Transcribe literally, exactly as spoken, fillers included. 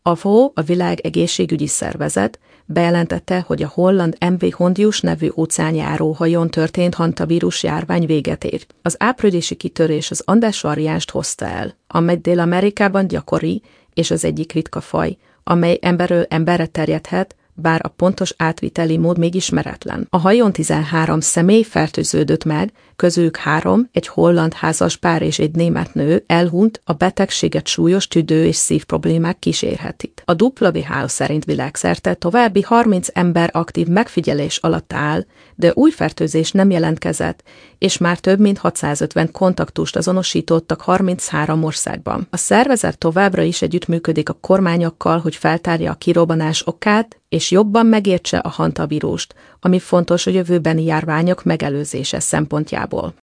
A ef o, a Világ Egészségügyi Szervezet bejelentette, hogy a holland em vé Hondius nevű óceánjáró hajón történt hantavírus járvány véget ér. Az áprilisi kitörés az Andes variánst hozta el, amely Dél-Amerikában gyakori és az egyik ritka faj, amely emberről emberre terjedhet, bár a pontos átviteli mód még ismeretlen. A hajón tizenhárom személy fertőződött meg, közülük három, egy holland házaspár és egy német nő elhunyt, a betegséget súlyos tüdő- és szívproblémák kísérhetik. A dupla vé há o szerint világszerte további harminc ember aktív megfigyelés alatt áll, de új fertőzés nem jelentkezett, és már több mint hatszázötven kontaktust azonosítottak harminchárom országban. A szervezet továbbra is együttműködik a kormányokkal, hogy feltárja a kirobbanás okát, és jobban megértse a hantavírust, ami fontos a jövőbeni járványok megelőzése szempontjából.